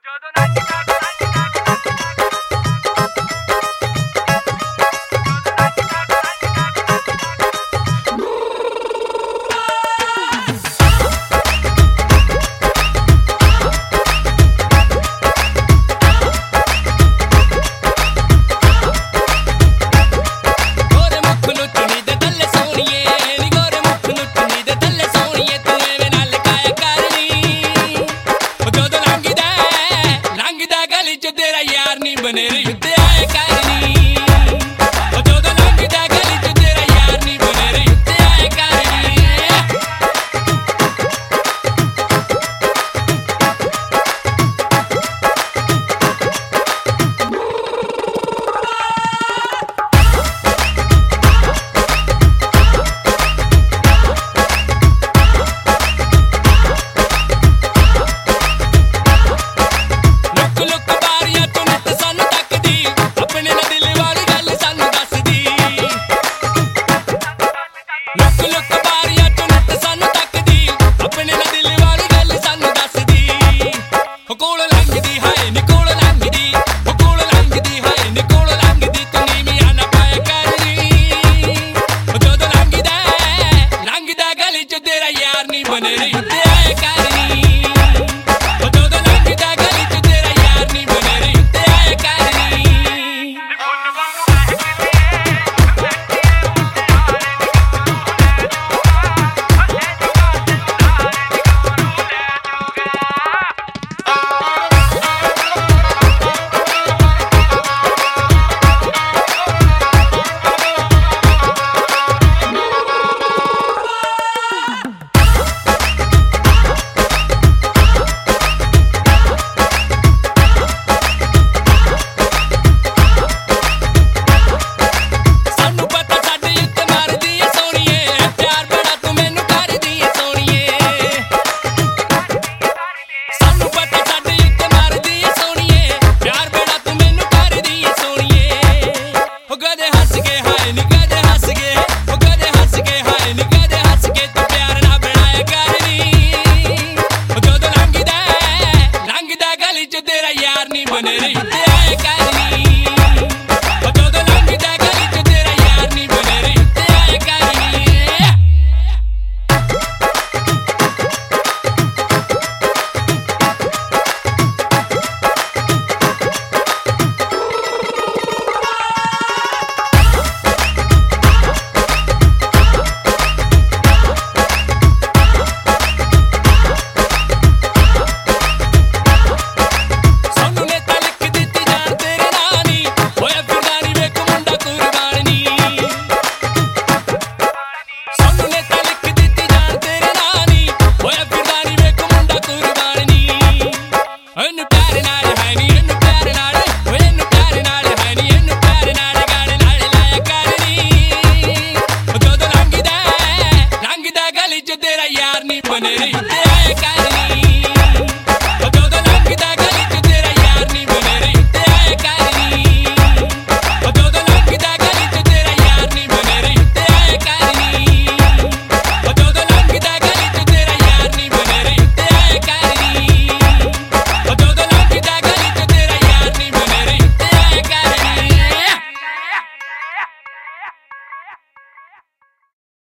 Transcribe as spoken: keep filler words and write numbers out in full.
बने युद्ध आए कारनी जो तो लगदा गली च तेरा यार नहीं बने युद्ध आए कारनी बने युद्ध आए कारनी जो तो लगदा गली च तेरा यार नहीं बने युद्ध आए कारनी तेरा यार नहीं बने युद्ध आए कारनी जो तो लगदा गली च तेरा यार नहीं बने युद्ध आए कारनी तेरा यार नहीं बने युद्ध आए कारनी।